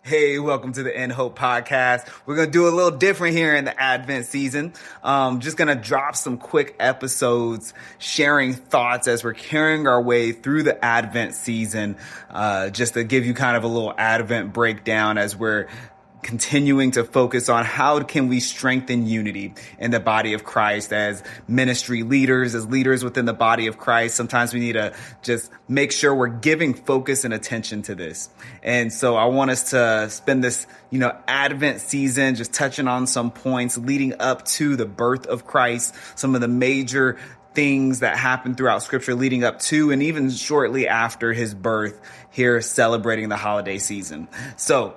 Hey, welcome to the In Hope podcast. We're going to do a little different here in the Advent season. Just going to drop some quick episodes, sharing thoughts as we're carrying our way through the Advent season, just to give you kind of a little Advent breakdown as we're continuing to focus on how can we strengthen unity in the body of Christ as ministry leaders, as leaders within the body of Christ. Sometimes we need to just make sure we're giving focus and attention to this. And so I want us to spend this, Advent season just touching on some points leading up to the birth of Christ, some of the major things that happen throughout scripture leading up to and even shortly after his birth here celebrating the holiday season. So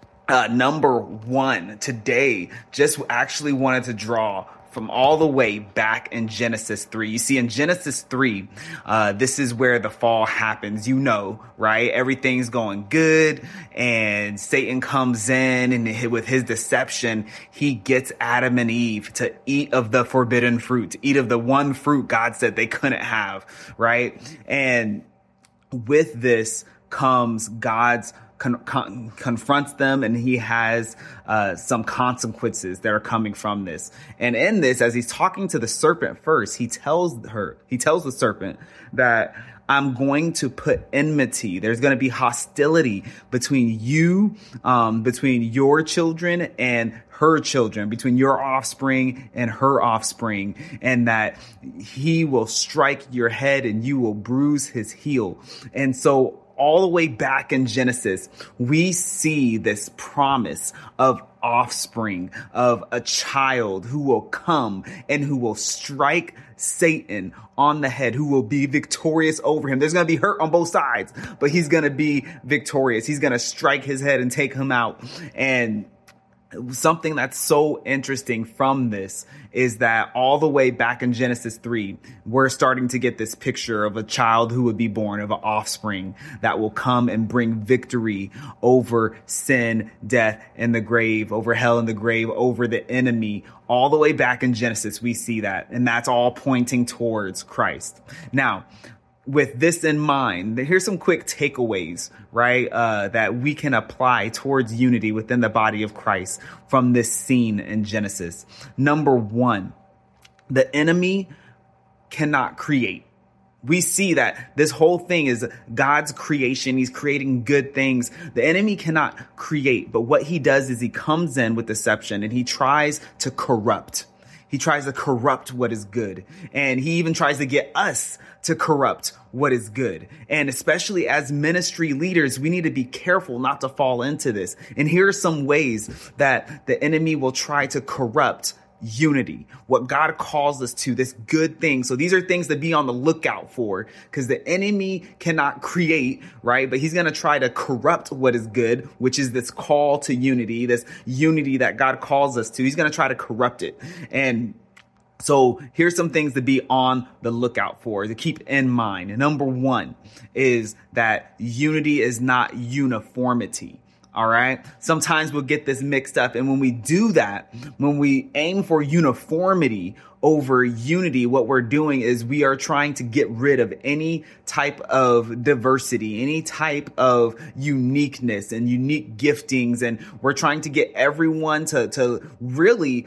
number one today, just actually wanted to draw from all the way back in Genesis 3. You see, in Genesis 3, this is where the fall happens, right? Everything's going good and Satan comes in and with his deception, he gets Adam and Eve to eat of the forbidden fruit, to eat of the one fruit God said they couldn't have, right? And with this comes God's confronts them, and he has some consequences that are coming from this. And in this, as he's talking to the serpent first, he tells the serpent that I'm going to put enmity. There's going to be hostility between you, between your children and her children, between your offspring and her offspring, and that he will strike your head and you will bruise his heel. And so all the way back in Genesis, we see this promise of offspring, of a child who will come and who will strike Satan on the head, who will be victorious over him. There's going to be hurt on both sides, but he's going to be victorious. He's going to strike his head and take him out. And something that's so interesting from this is that all the way back in Genesis 3, we're starting to get this picture of a child who would be born, of an offspring that will come and bring victory over sin, death, and the grave, over hell and the grave, over the enemy. All the way back in Genesis, we see that. And that's all pointing towards Christ. Now, with this in mind, here's some quick takeaways, right, that we can apply towards unity within the body of Christ from this scene in Genesis. Number one, the enemy cannot create. We see that this whole thing is God's creation. He's creating good things. The enemy cannot create, but what he does is he comes in with deception and he tries to corrupt. He tries to corrupt what is good. And he even tries to get us to corrupt what is good. And especially as ministry leaders, we need to be careful not to fall into this. And here are some ways that the enemy will try to corrupt unity, what God calls us to, this good thing. So these are things to be on the lookout for, because the enemy cannot create, right? But he's going to try to corrupt what is good, which is this call to unity, this unity that God calls us to. He's going to try to corrupt it. And so here's some things to be on the lookout for, to keep in mind. Number one is that unity is not uniformity. All right. Sometimes we'll get this mixed up. And when we do that, when we aim for uniformity over unity, what we're doing is we are trying to get rid of any type of diversity, any type of uniqueness and unique giftings. And we're trying to get everyone to really,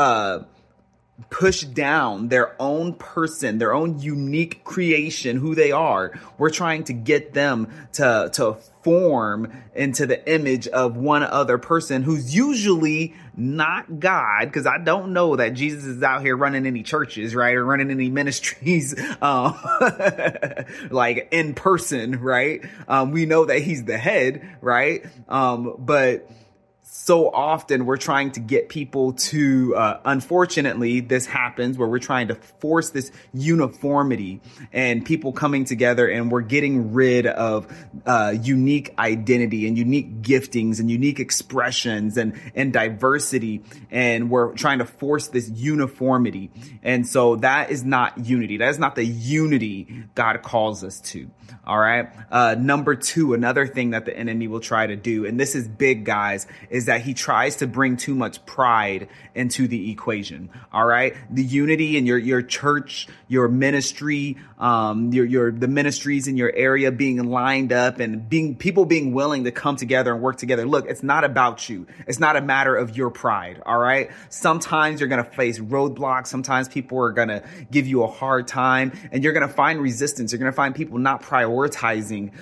push down their own person, their own unique creation, who they are. We're trying to get them to form into the image of one other person who's usually not God, because I don't know that Jesus is out here running any churches, right, or running any ministries like in person, right? We know that he's the head, right? But so often we're trying to get people to, unfortunately, this happens where we're trying to force this uniformity and people coming together, and we're getting rid of unique identity and unique giftings and unique expressions and diversity. And we're trying to force this uniformity. And so that is not unity. That is not the unity God calls us to. All right. Number two, another thing that the enemy will try to do, and this is big, guys, is is that he tries to bring too much pride into the equation. All right. The unity in your church, your ministry, the ministries in your area being lined up and people being willing to come together and work together. Look, it's not about you. It's not a matter of your pride. All right. Sometimes you're going to face roadblocks. Sometimes people are going to give you a hard time, and you're going to find resistance. You're going to find people not prioritizing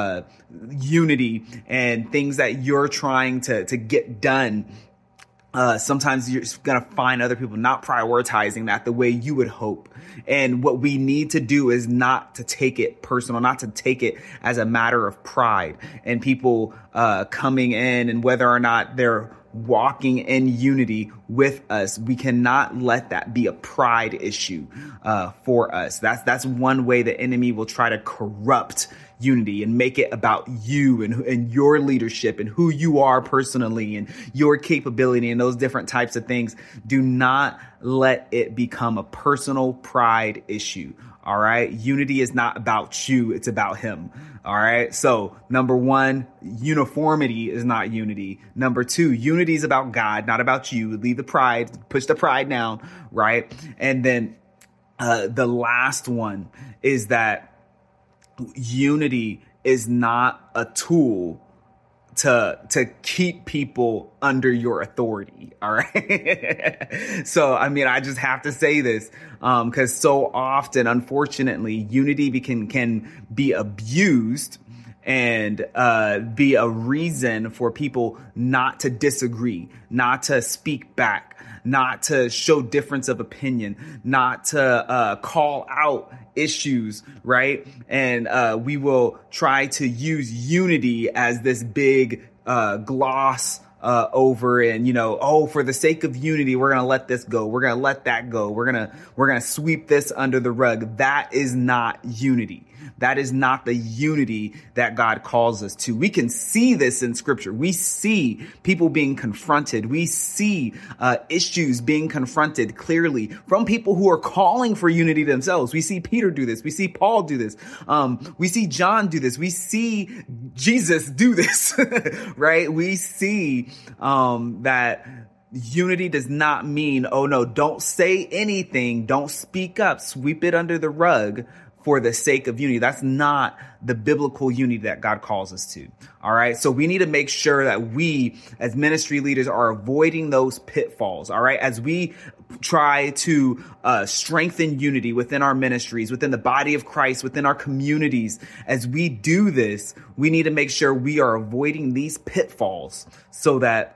unity and things that you're trying to get done. Sometimes you're going to find other people not prioritizing that the way you would hope. And what we need to do is not to take it personal, not to take it as a matter of pride and people coming in, and whether or not they're walking in unity with us. We cannot let that be a pride issue for us. That's one way the enemy will try to corrupt unity and make it about you and your leadership and who you are personally and your capability and those different types of things. Do not let it become a personal pride issue. All right. Unity is not about you. It's about him. All right. So number one, uniformity is not unity. Number two, unity is about God, not about you. Leave the pride, push the pride down. Right. And then the last one is that unity is not a tool to keep people under your authority. All right. So, I mean, I just have to say this, because so often, unfortunately, unity can be abused and be a reason for people not to disagree, not to speak back, not to show difference of opinion, not to call out issues, right? And we will try to use unity as this big gloss over, and for the sake of unity, we're going to let this go. We're going to let that go. We're going to sweep this under the rug. That is not unity. That is not the unity that God calls us to. We can see this in scripture. We see people being confronted. We see issues being confronted clearly from people who are calling for unity themselves. We see Peter do this. We see Paul do this. We see John do this. We see Jesus do this, right? We see that unity does not mean, oh no, don't say anything. Don't speak up. Sweep it under the rug for the sake of unity. That's not the biblical unity that God calls us to. All right. So we need to make sure that we as ministry leaders are avoiding those pitfalls. All right. As we try to strengthen unity within our ministries, within the body of Christ, within our communities, as we do this, we need to make sure we are avoiding these pitfalls so that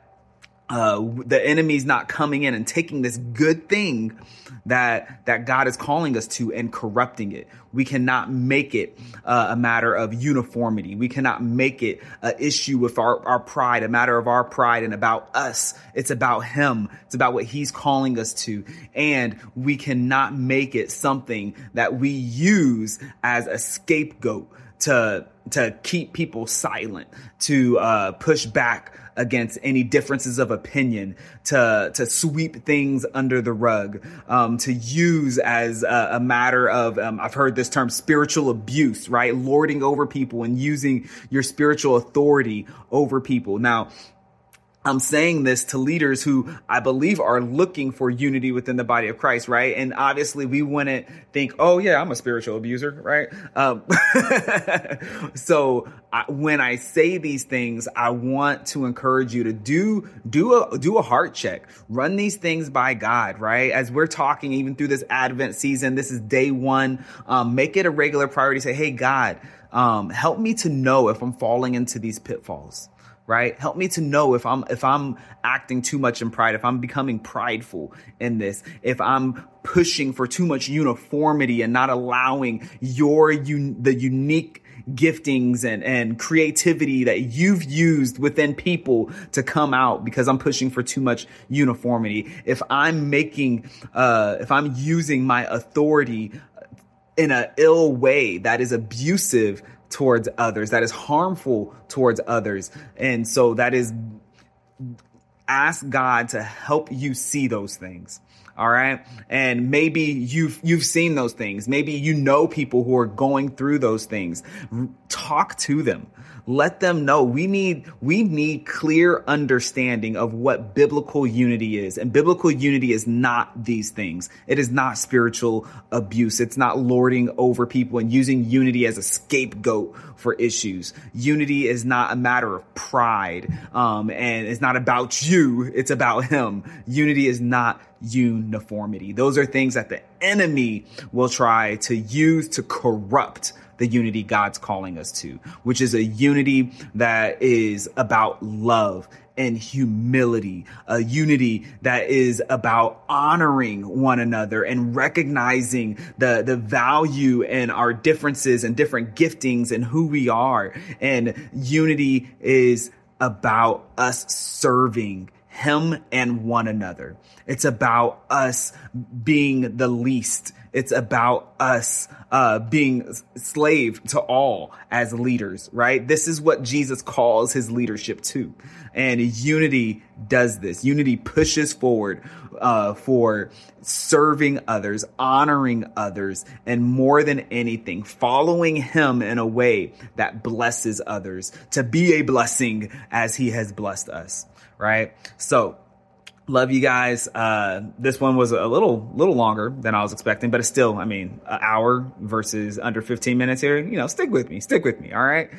the enemy's not coming in and taking this good thing that God is calling us to and corrupting it. We cannot make it a matter of uniformity. We cannot make it an issue with our pride, a matter of our pride and about us. It's about him. It's about what he's calling us to. And we cannot make it something that we use as a scapegoat to keep people silent, to push back against any differences of opinion, to sweep things under the rug, to use as a matter of, I've heard this term, spiritual abuse, right? Lording over people and using your spiritual authority over people. Now, I'm saying this to leaders who I believe are looking for unity within the body of Christ, right? And obviously we wouldn't think, oh yeah, I'm a spiritual abuser, right? So when I say these things, I want to encourage you to do a heart check, run these things by God, right? As we're talking, even through this Advent season, this is day one. Make it a regular priority. Say, hey, God, help me to know if I'm falling into these pitfalls. Right? Help me to know if I'm acting too much in pride, if I'm becoming prideful in this, if I'm pushing for too much uniformity and not allowing the unique giftings and creativity that you've used within people to come out because I'm pushing for too much uniformity. If I'm using my authority in an ill way that is abusive towards others, that is harmful towards others. And so that is, ask God to help you see those things. All right. And maybe you've seen those things. Maybe you know people who are going through those things. Talk to them. let them know we need clear understanding of what biblical unity is. And biblical unity is not these things. It is not spiritual abuse. It's not lording over people and using unity as a scapegoat for issues. Unity is not a matter of pride. And it's not about you. It's about him. Unity is not uniformity. Those are things that the enemy will try to use to corrupt the unity God's calling us to, which is a unity that is about love and humility, a unity that is about honoring one another and recognizing the value in our differences and different giftings and who we are. And unity is about us serving him and one another. It's about us being the least. It's about us being slave to all as leaders, right? This is what Jesus calls his leadership to. And unity does this. Unity pushes forward for serving others, honoring others, and more than anything, following him in a way that blesses others, to be a blessing as he has blessed us, right? So love you guys. This one was a little longer than I was expecting, but it's still, an hour versus under 15 minutes here. Stick with me. All right.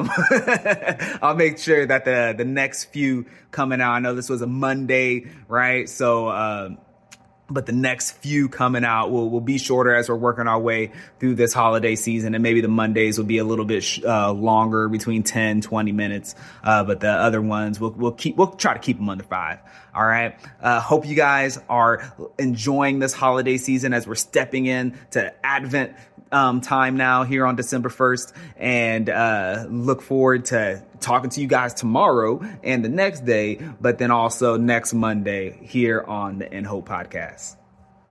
I'll make sure that the next few coming out, I know this was a Monday, right? So, but the next few coming out will be shorter as we're working our way through this holiday season. And maybe the Mondays will be a little bit longer, between 10, 20 minutes. But the other ones, we'll try to keep them under 5. All right. Hope you guys are enjoying this holiday season as we're stepping in to Advent time now here on December 1st, and look forward to talking to you guys tomorrow and the next day, but then also next Monday here on the In Hope Podcast.